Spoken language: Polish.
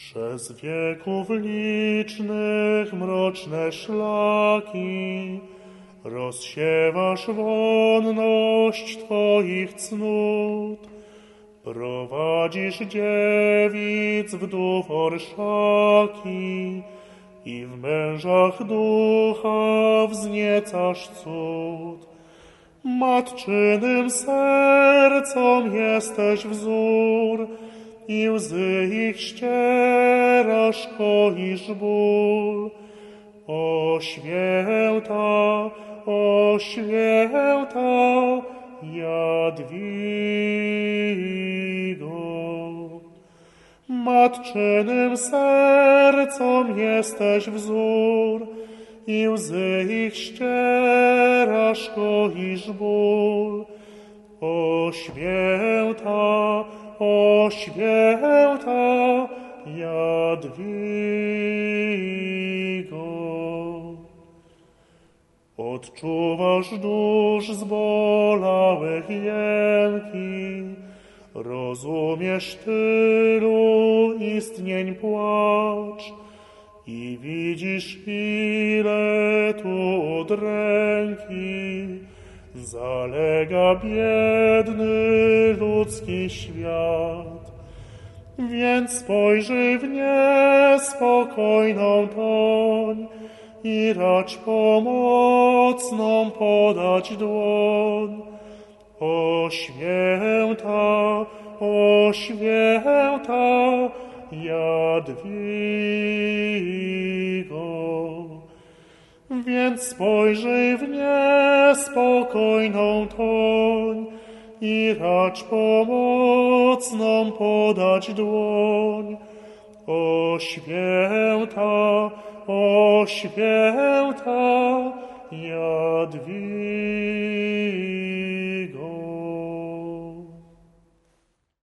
Przez wieków licznych mroczne szlaki rozsiewasz wonność Twoich cnót. Prowadzisz dziewic wdów orszaki i w mężach ducha wzniecasz cud. Matczynym sercom jesteś wzór i łzy ich ścierasz, koisz ból. O święta Jadwigo. Matczynym sercom jesteś wzór i łzy ich ścierasz, koisz ból. O święta Jadwigo. Odczuwasz dusz zbolałych jęki, rozumiesz tylu istnień płacz i widzisz, ile tu udręki zalega biedny ludzki świat. Więc spojrzyj w niespokojną toń i racz pomocną podać dłoń. O święta Jadwigo. Więc spojrzyj w niespokojną toń i racz pomocną podać dłoń. O święta Jadwigo.